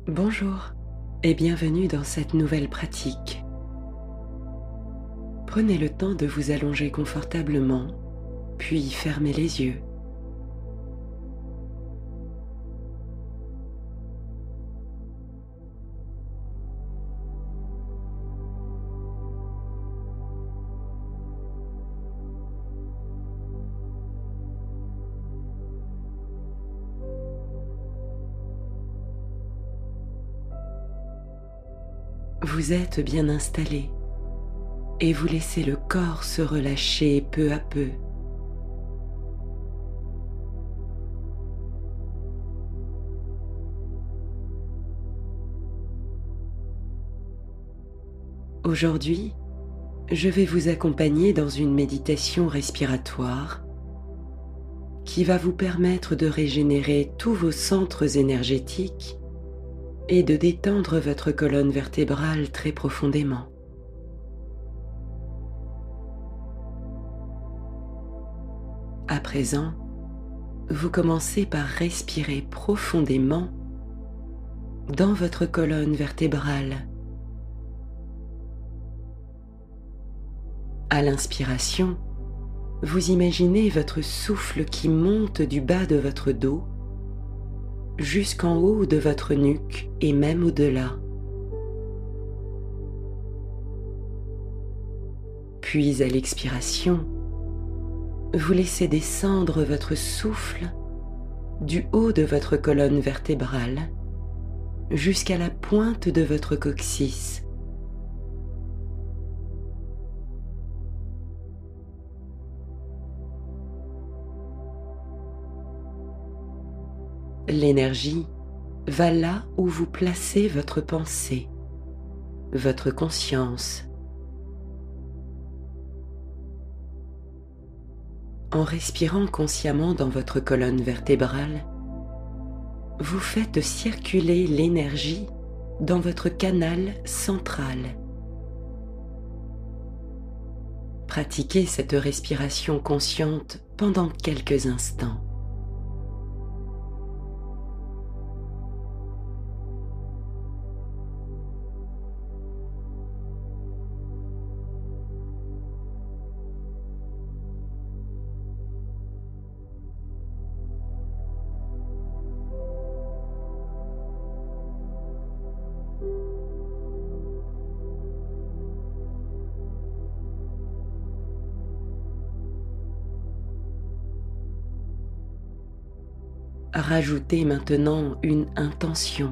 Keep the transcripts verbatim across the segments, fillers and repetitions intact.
Bonjour et bienvenue dans cette nouvelle pratique. Prenez le temps de vous allonger confortablement, puis fermez les yeux. Vous êtes bien installé et vous laissez le corps se relâcher peu à peu. Aujourd'hui, je vais vous accompagner dans une méditation respiratoire qui va vous permettre de régénérer tous vos centres énergétiques et de détendre votre colonne vertébrale très profondément. À présent, vous commencez par respirer profondément dans votre colonne vertébrale. À l'inspiration, vous imaginez votre souffle qui monte du bas de votre dos jusqu'en haut de votre nuque et même au-delà. Puis à l'expiration, vous laissez descendre votre souffle du haut de votre colonne vertébrale jusqu'à la pointe de votre coccyx. L'énergie va là où vous placez votre pensée, votre conscience. En respirant consciemment dans votre colonne vertébrale, vous faites circuler l'énergie dans votre canal central. Pratiquez cette respiration consciente pendant quelques instants. Rajoutez maintenant une intention.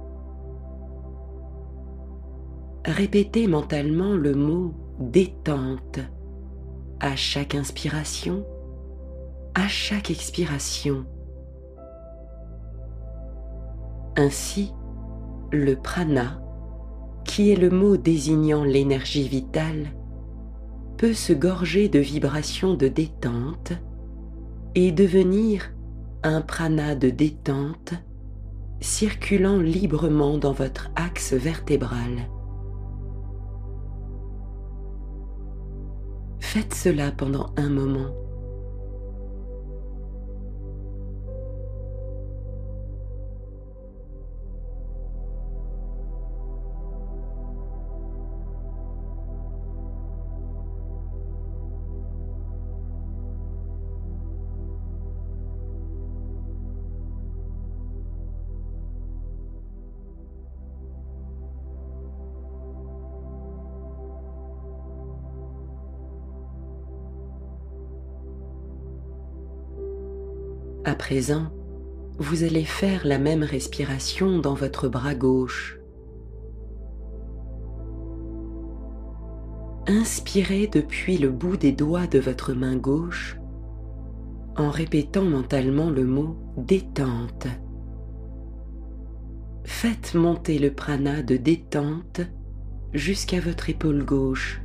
Répétez mentalement le mot détente à chaque inspiration, à chaque expiration. Ainsi, le prana, qui est le mot désignant l'énergie vitale, peut se gorger de vibrations de détente et devenir un prana de détente circulant librement dans votre axe vertébral. Faites cela pendant un moment. À présent, vous allez faire la même respiration dans votre bras gauche. Inspirez depuis le bout des doigts de votre main gauche en répétant mentalement le mot détente. Faites monter le prana de détente jusqu'à votre épaule gauche.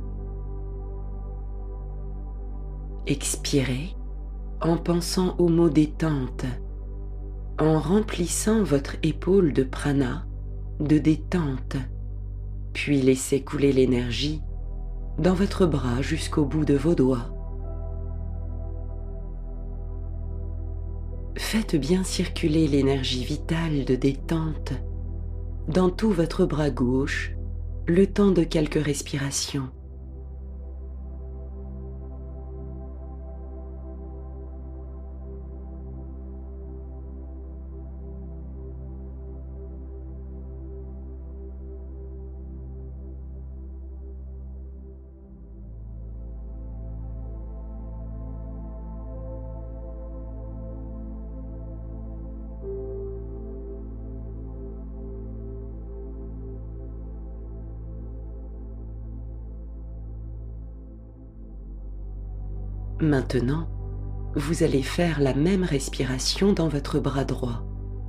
Expirez en pensant au mot détente, en remplissant votre épaule de prana, de détente, puis laissez couler l'énergie dans votre bras jusqu'au bout de vos doigts. Faites bien circuler l'énergie vitale de détente dans tout votre bras gauche, le temps de quelques respirations. Maintenant, vous allez faire la même respiration dans votre bras droit.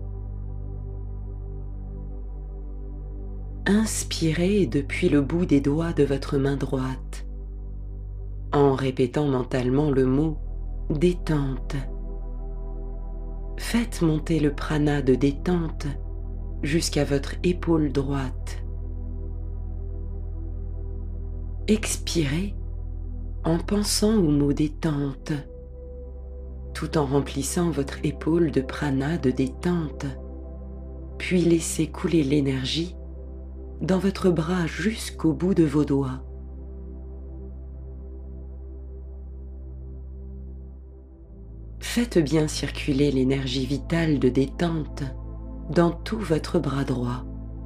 Inspirez depuis le bout des doigts de votre main droite, en répétant mentalement le mot « détente ». Faites monter le prana de détente jusqu'à votre épaule droite. Expirez en pensant au mot détente, tout en remplissant votre épaule de prana de détente, puis laissez couler l'énergie dans votre bras jusqu'au bout de vos doigts. Faites bien circuler l'énergie vitale de détente dans tout votre bras droit.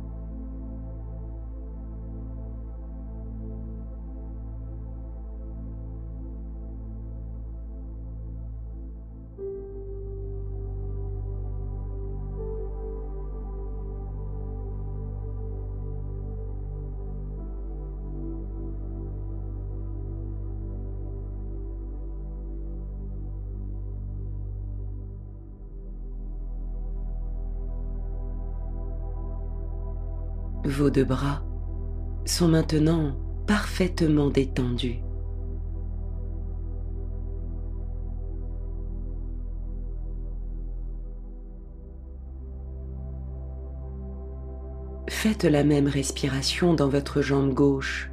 Vos deux bras sont maintenant parfaitement détendus. Faites la même respiration dans votre jambe gauche.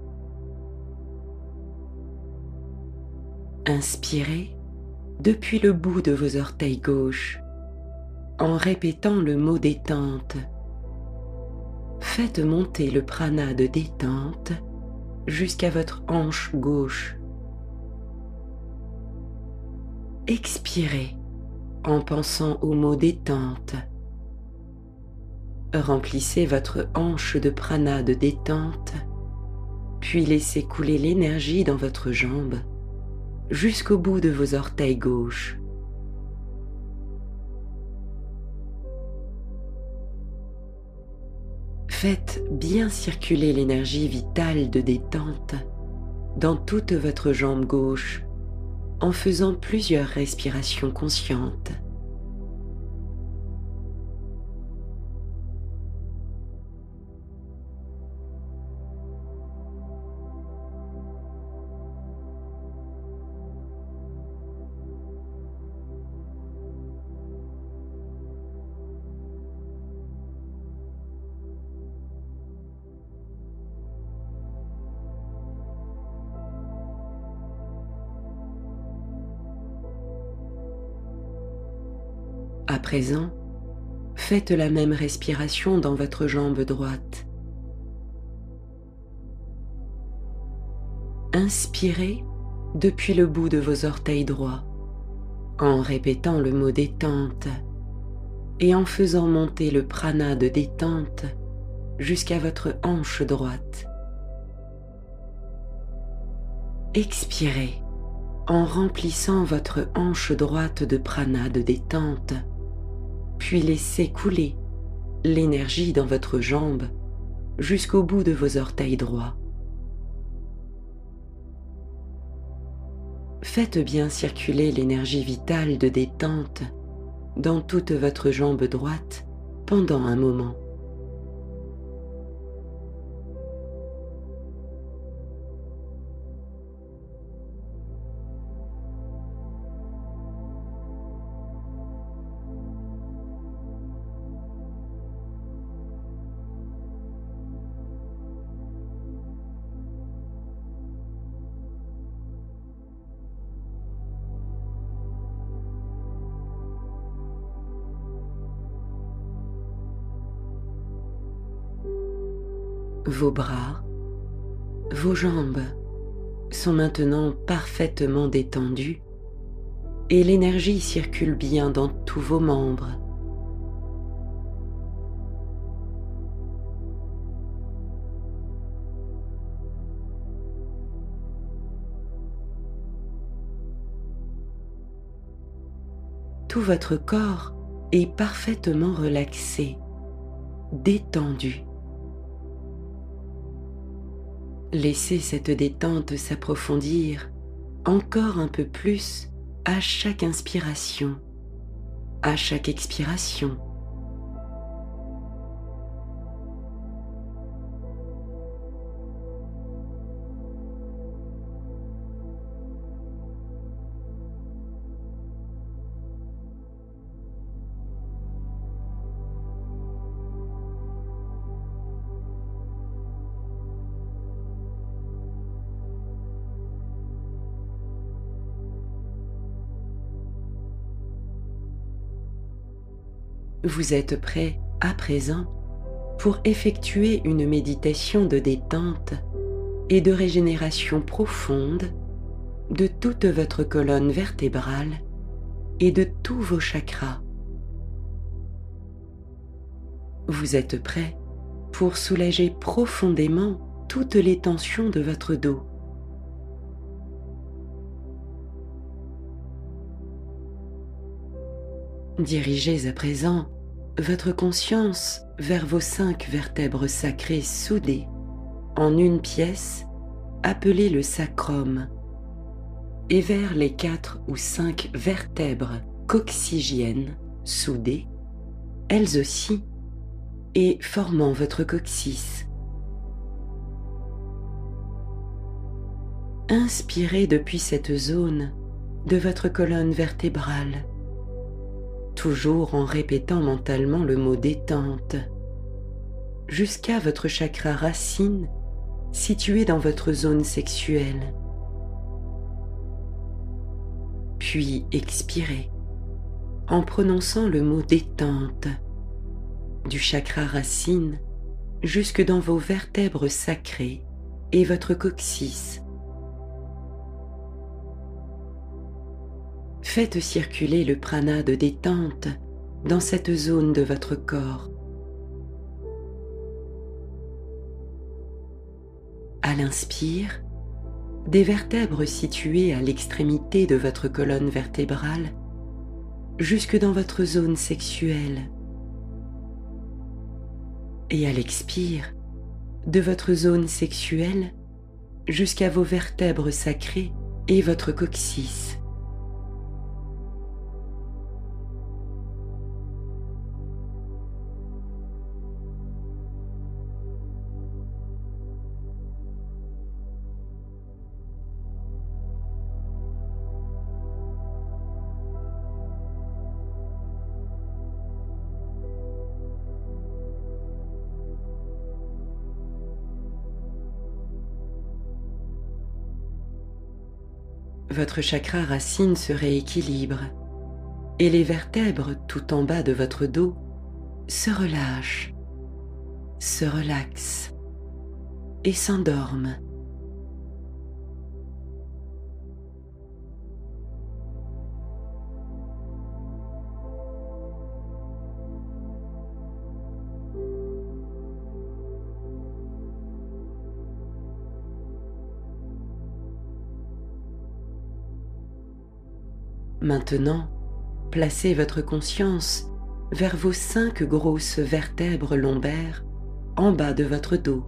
Inspirez depuis le bout de vos orteils gauches, en répétant le mot détente. Faites monter le prana de détente jusqu'à votre hanche gauche. Expirez en pensant au mot détente. Remplissez votre hanche de prana de détente, puis laissez couler l'énergie dans votre jambe jusqu'au bout de vos orteils gauches. Faites bien circuler l'énergie vitale de détente dans toute votre jambe gauche en faisant plusieurs respirations conscientes. À présent, faites la même respiration dans votre jambe droite. Inspirez depuis le bout de vos orteils droits, en répétant le mot détente et en faisant monter le prana de détente jusqu'à votre hanche droite. Expirez en remplissant votre hanche droite de prana de détente, puis laissez couler l'énergie dans votre jambe jusqu'au bout de vos orteils droits. Faites bien circuler l'énergie vitale de détente dans toute votre jambe droite pendant un moment. Vos bras, vos jambes sont maintenant parfaitement détendus et l'énergie circule bien dans tous vos membres. Tout votre corps est parfaitement relaxé, détendu. Laissez cette détente s'approfondir encore un peu plus à chaque inspiration, à chaque expiration. Vous êtes prêt à présent pour effectuer une méditation de détente et de régénération profonde de toute votre colonne vertébrale et de tous vos chakras. Vous êtes prêt pour soulager profondément toutes les tensions de votre dos. Dirigez à présent votre conscience vers vos cinq vertèbres sacrées soudées en une pièce appelée le sacrum et vers les quatre ou cinq vertèbres coccygiennes soudées, elles aussi, et formant votre coccyx. Inspirez depuis cette zone de votre colonne vertébrale, toujours en répétant mentalement le mot détente, jusqu'à votre chakra racine situé dans votre zone sexuelle. Puis expirez en prononçant le mot détente du chakra racine jusque dans vos vertèbres sacrées et votre coccyx. Faites circuler le prana de détente dans cette zone de votre corps. À l'inspire, des vertèbres situées à l'extrémité de votre colonne vertébrale jusque dans votre zone sexuelle. Et à l'expire, de votre zone sexuelle jusqu'à vos vertèbres sacrées et votre coccyx. Votre chakra racine se rééquilibre et les vertèbres tout en bas de votre dos se relâchent, se relaxent et s'endorment. Maintenant, placez votre conscience vers vos cinq grosses vertèbres lombaires en bas de votre dos.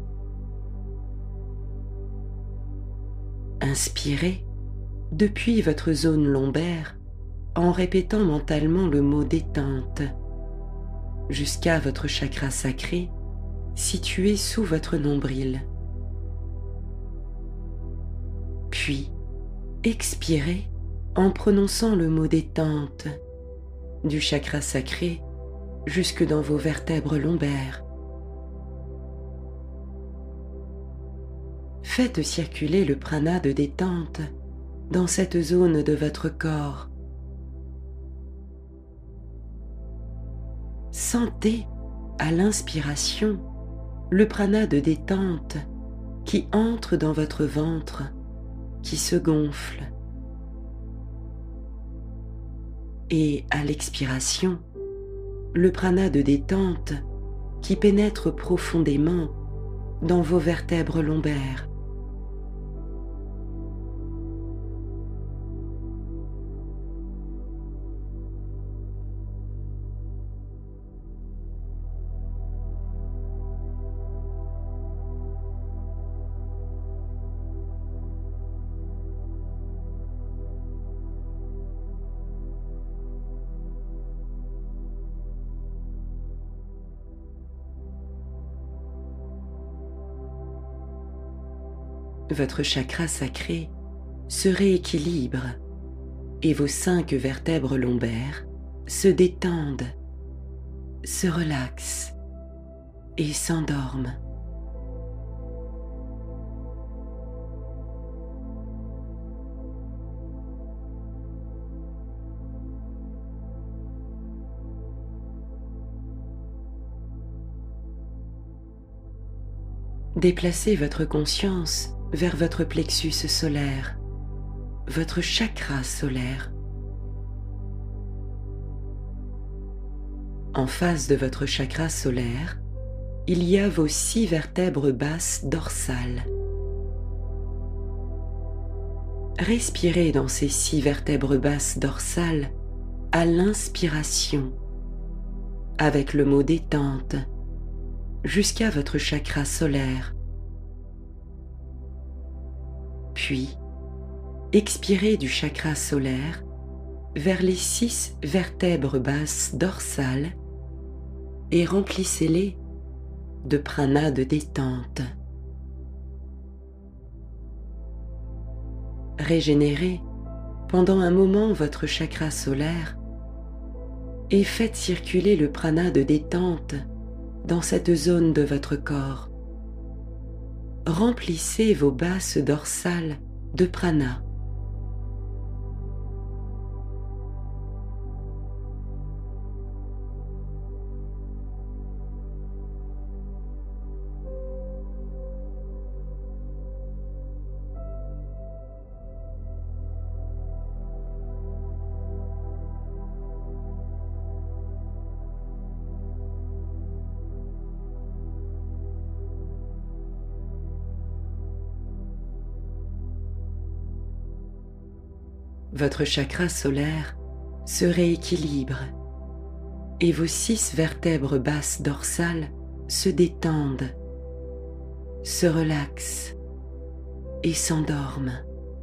Inspirez depuis votre zone lombaire en répétant mentalement le mot détente jusqu'à votre chakra sacré situé sous votre nombril. Puis, expirez en prononçant le mot détente du chakra sacré jusque dans vos vertèbres lombaires. Faites circuler le prana de détente dans cette zone de votre corps. Sentez à l'inspiration le prana de détente qui entre dans votre ventre, qui se gonfle. Et à l'expiration, le prana de détente qui pénètre profondément dans vos vertèbres lombaires. Votre chakra sacré se rééquilibre et vos cinq vertèbres lombaires se détendent, se relaxent et s'endorment. Déplacez votre conscience vers votre plexus solaire, votre chakra solaire. En face de votre chakra solaire, il y a vos six vertèbres basses dorsales. Respirez dans ces six vertèbres basses dorsales à l'inspiration, avec le mot détente, jusqu'à votre chakra solaire. Puis, expirez du chakra solaire vers les six vertèbres basses dorsales et remplissez-les de prana de détente. Régénérez pendant un moment votre chakra solaire et faites circuler le prana de détente dans cette zone de votre corps. Remplissez vos basses dorsales de prana. Votre chakra solaire se rééquilibre et vos six vertèbres basses dorsales se détendent, se relaxent et s'endorment.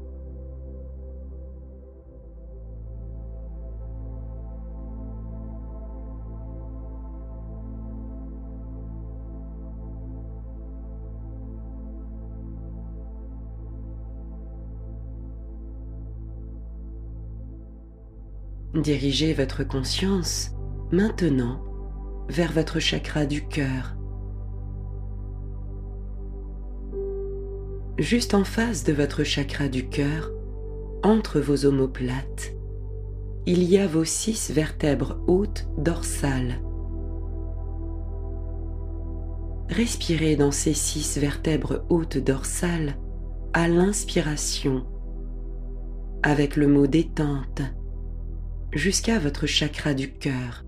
Dirigez votre conscience maintenant vers votre chakra du cœur. Juste en face de votre chakra du cœur, entre vos omoplates, il y a vos six vertèbres hautes dorsales. Respirez dans ces six vertèbres hautes dorsales à l'inspiration, avec le mot détente, jusqu'à votre chakra du cœur.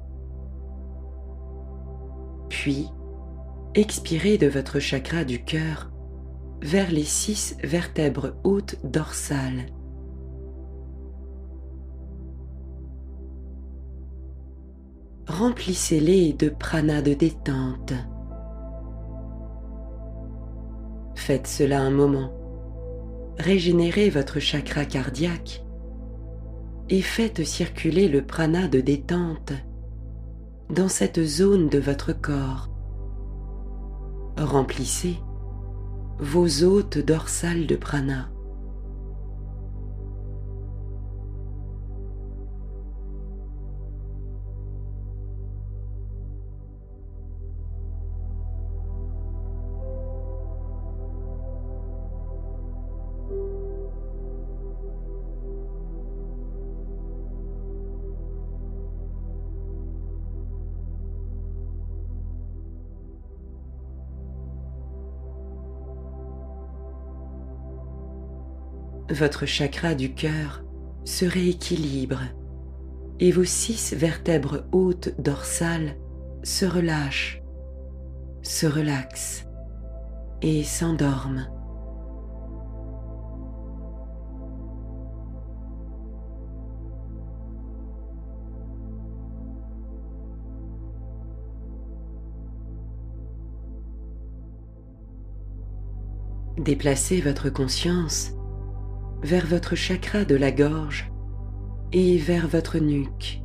Puis, expirez de votre chakra du cœur vers les six vertèbres hautes dorsales. Remplissez-les de prana de détente. Faites cela un moment. Régénérez votre chakra cardiaque et faites circuler le prana de détente dans cette zone de votre corps. Remplissez vos hôtes dorsales de prana. votre chakra du cœur se rééquilibre et vos six vertèbres hautes dorsales se relâchent, se relaxent et s'endorment. Déplacez votre conscience vers votre chakra de la gorge et vers votre nuque.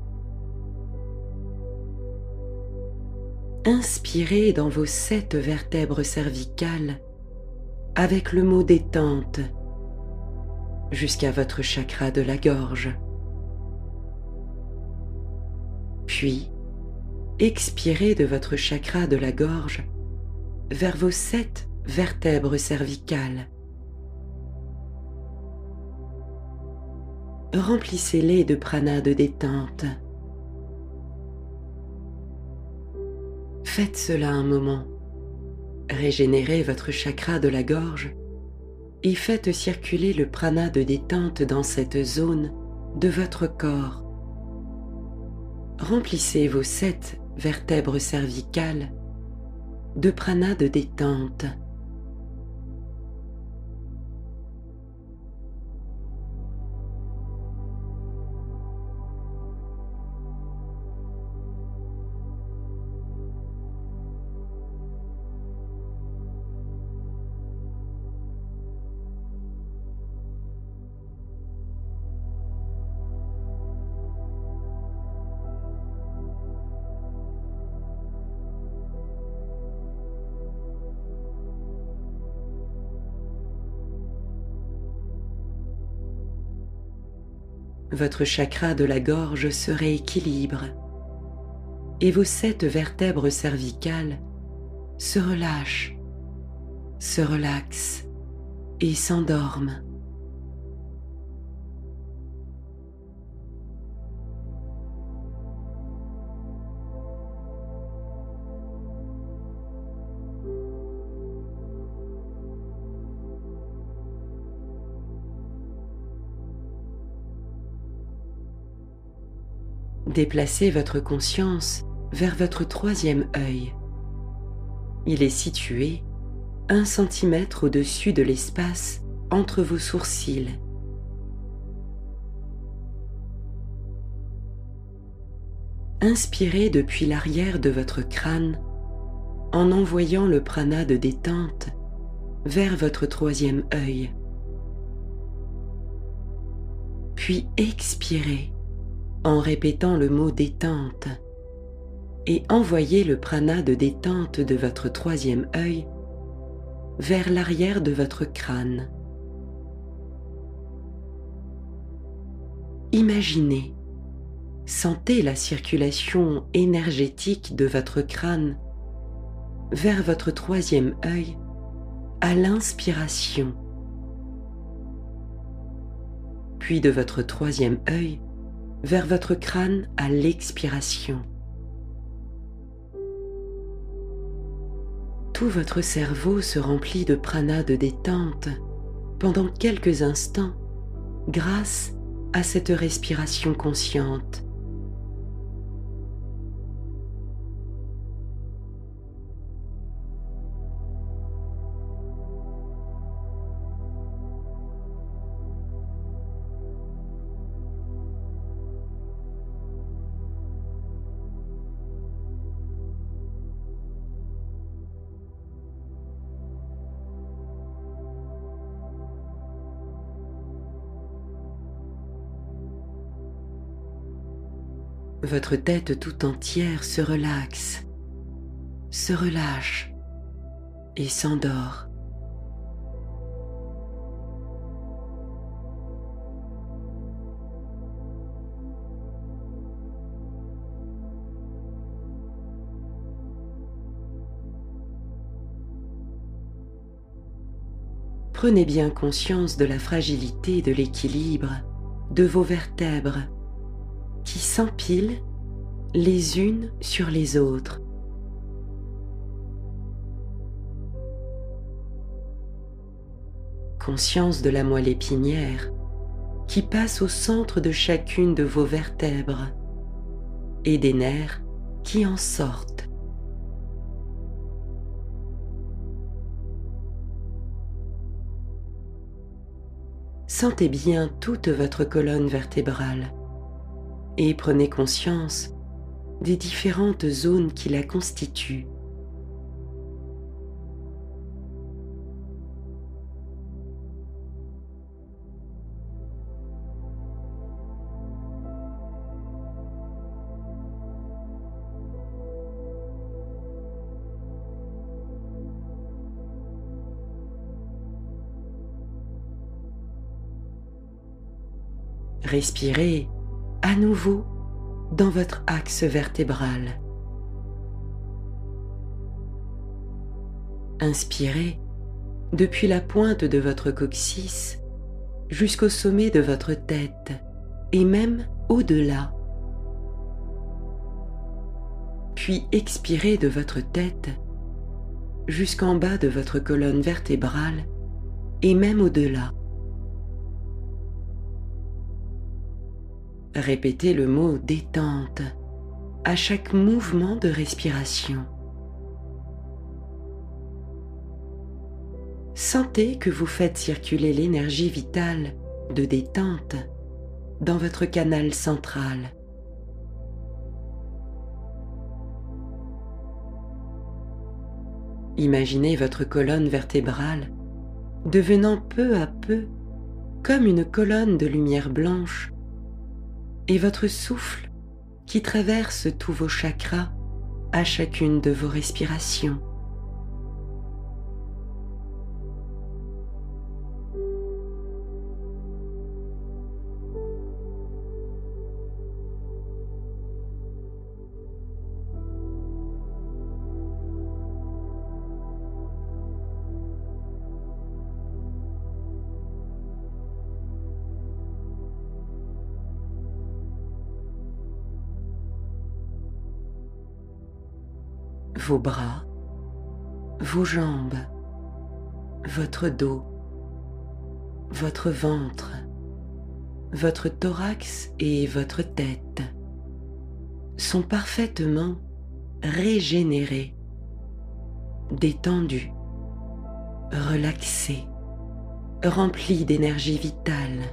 Inspirez dans vos sept vertèbres cervicales avec le mot détente jusqu'à votre chakra de la gorge. Puis, expirez de votre chakra de la gorge vers vos sept vertèbres cervicales. Remplissez-les de prana de détente. Faites cela un moment. Régénérez votre chakra de la gorge et faites circuler le prana de détente dans cette zone de votre corps. Remplissez vos sept vertèbres cervicales de prana de détente. Votre chakra de la gorge se rééquilibre et vos sept vertèbres cervicales se relâchent, se relaxent et s'endorment. Déplacez votre conscience vers votre troisième œil. Il est situé un centimètre au-dessus de l'espace entre vos sourcils. Inspirez depuis l'arrière de votre crâne en envoyant le prana de détente vers votre troisième œil. Puis expirez en répétant le mot détente et envoyez le prana de détente de votre troisième œil vers l'arrière de votre crâne. Imaginez, sentez la circulation énergétique de votre crâne vers votre troisième œil à l'inspiration, puis de votre troisième œil vers votre crâne à l'expiration. Tout votre cerveau se remplit de prana de détente pendant quelques instants grâce à cette respiration consciente. Votre tête tout entière se relaxe, se relâche et s'endort. Prenez bien conscience de la fragilité de l'équilibre de vos vertèbres qui s'empilent les unes sur les autres. conscience de la moelle épinière qui passe au centre de chacune de vos vertèbres et des nerfs qui en sortent. Sentez bien toute votre colonne vertébrale et prenez conscience des différentes zones qui la constituent. Respirez à nouveau dans votre axe vertébral. Inspirez depuis la pointe de votre coccyx jusqu'au sommet de votre tête et même au-delà. Puis expirez de votre tête jusqu'en bas de votre colonne vertébrale et même au-delà. Répétez le mot détente à chaque mouvement de respiration. Sentez que vous faites circuler l'énergie vitale de détente dans votre canal central. Imaginez votre colonne vertébrale devenant peu à peu comme une colonne de lumière blanche et votre souffle qui traverse tous vos chakras à chacune de vos respirations. Vos bras, vos jambes, votre dos, votre ventre, votre thorax et votre tête sont parfaitement régénérés, détendus, relaxés, remplis d'énergie vitale.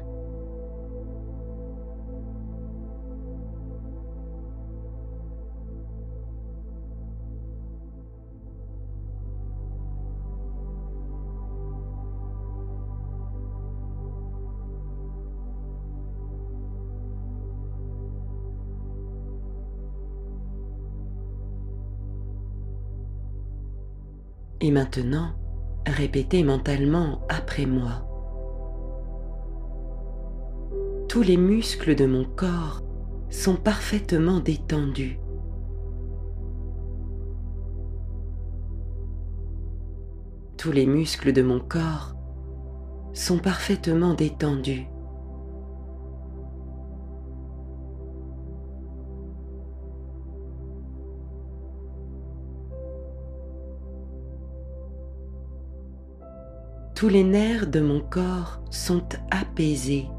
Et maintenant, répétez mentalement après moi. Tous les muscles de mon corps sont parfaitement détendus. Tous les muscles de mon corps sont parfaitement détendus. Tous les nerfs de mon corps sont apaisés.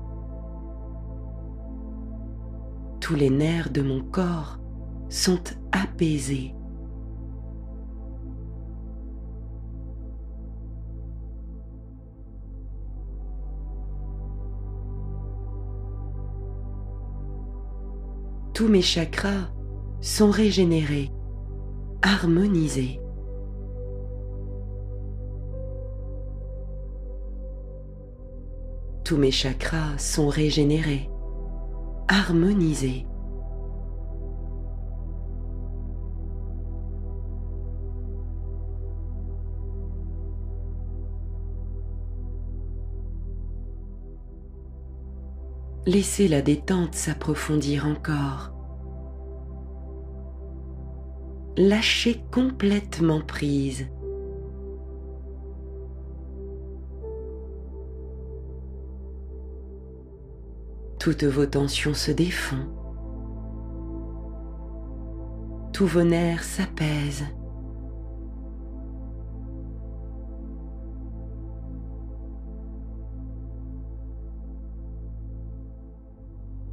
Tous les nerfs de mon corps sont apaisés. Tous mes chakras sont régénérés, harmonisés. Tous mes chakras sont régénérés, harmonisés. Laissez la détente s'approfondir encore. Lâchez complètement prise. Toutes vos tensions se défont. Tous vos nerfs s'apaisent.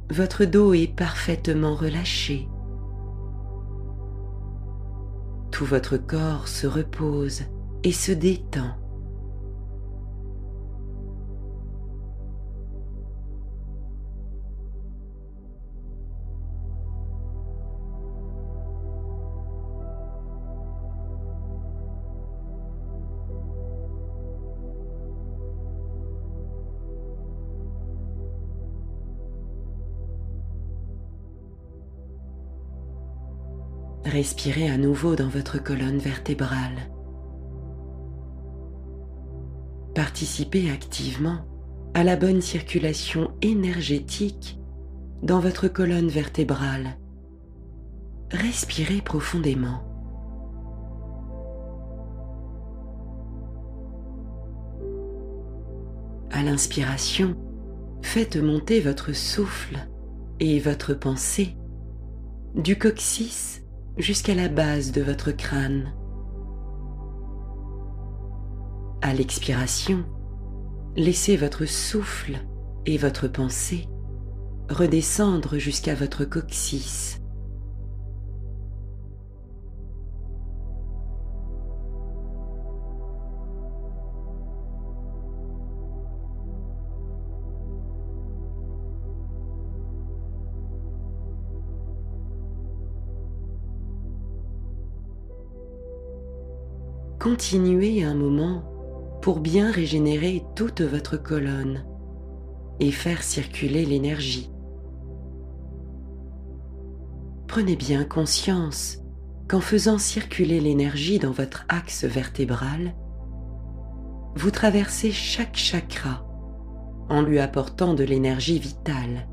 votre dos est parfaitement relâché. Tout votre corps se repose et se détend. Respirez à nouveau dans votre colonne vertébrale. Participez activement à la bonne circulation énergétique dans votre colonne vertébrale. Respirez profondément. À l'inspiration, faites monter votre souffle et votre pensée du coccyx jusqu'à la base de votre crâne. À l'expiration, laissez votre souffle et votre pensée redescendre jusqu'à votre coccyx. Continuez un moment pour bien régénérer toute votre colonne et faire circuler l'énergie. Prenez bien conscience qu'en faisant circuler l'énergie dans votre axe vertébral, vous traversez chaque chakra en lui apportant de l'énergie vitale.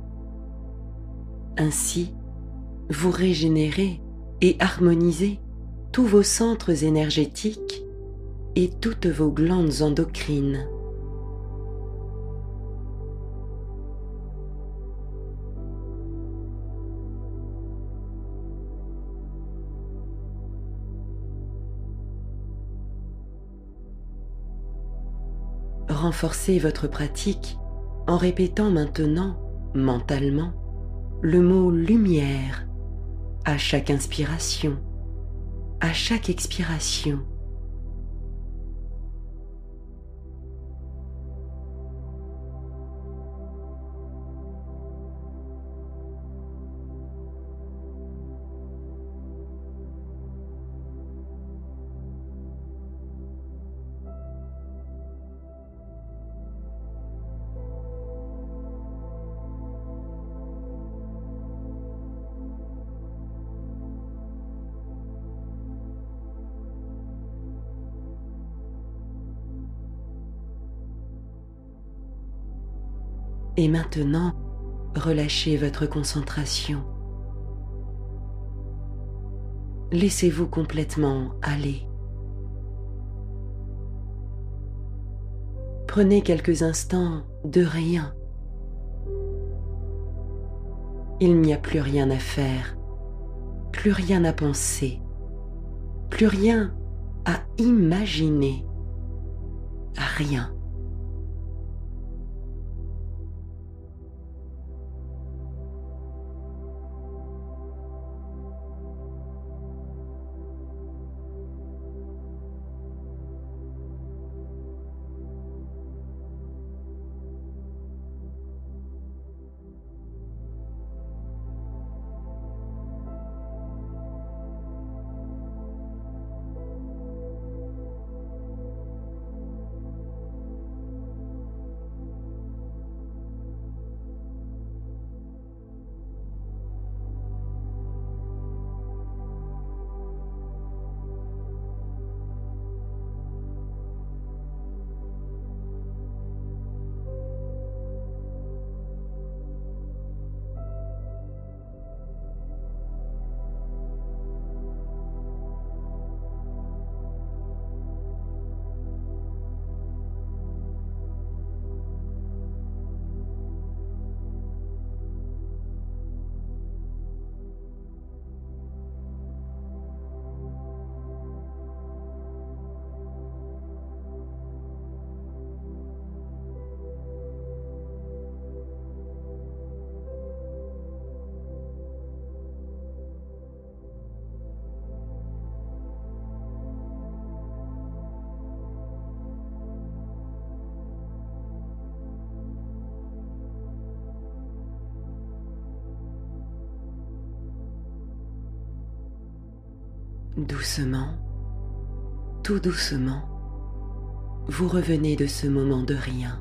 Ainsi, vous régénérez et harmonisez tous vos centres énergétiques et toutes vos glandes endocrines. Renforcez votre pratique en répétant maintenant, mentalement, le mot lumière à chaque inspiration, à chaque expiration. Et maintenant, relâchez votre concentration. Laissez-vous complètement aller. Prenez quelques instants de rien. Il n'y a plus rien à faire, plus rien à penser, plus rien à imaginer, rien. Doucement, tout doucement, vous revenez de ce moment de rien.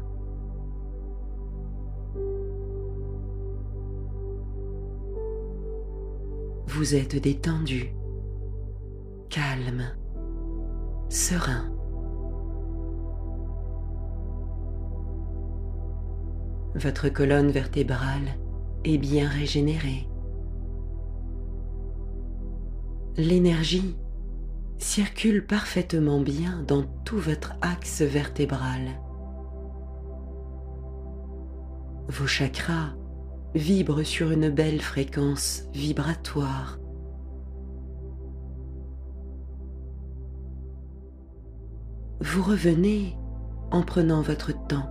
Vous êtes détendu, calme, serein. Votre colonne vertébrale est bien régénérée. L'énergie circule parfaitement bien dans tout votre axe vertébral. Vos chakras vibrent sur une belle fréquence vibratoire. Vous revenez en prenant votre temps.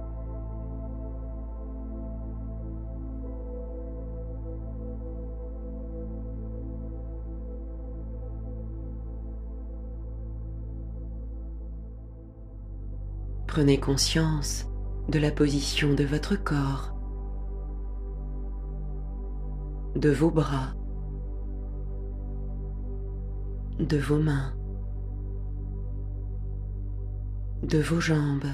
Prenez conscience de la position de votre corps, de vos bras, de vos mains, de vos jambes,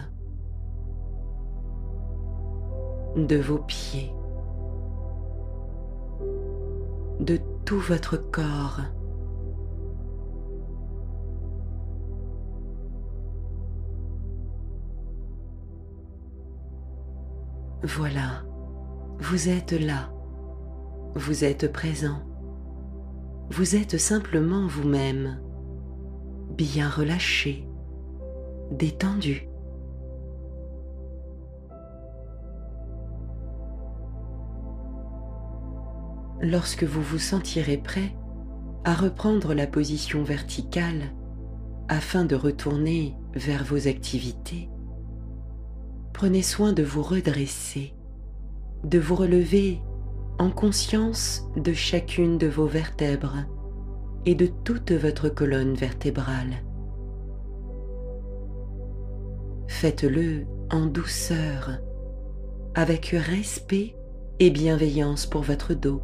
de vos pieds, de tout votre corps. Voilà, vous êtes là, vous êtes présent, vous êtes simplement vous-même, bien relâché, détendu. Lorsque vous vous sentirez prêt à reprendre la position verticale afin de retourner vers vos activités, prenez soin de vous redresser, de vous relever en conscience de chacune de vos vertèbres et de toute votre colonne vertébrale. Faites-le en douceur, avec respect et bienveillance pour votre dos.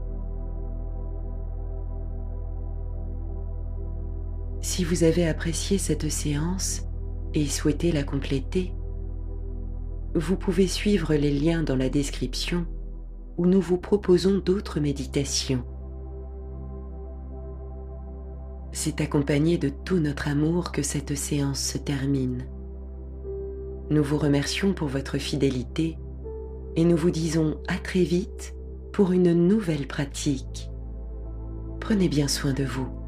Si vous avez apprécié cette séance et souhaitez la compléter, vous pouvez suivre les liens dans la description où nous vous proposons d'autres méditations. C'est accompagné de tout notre amour que cette séance se termine. Nous vous remercions pour votre fidélité et nous vous disons à très vite pour une nouvelle pratique. Prenez bien soin de vous.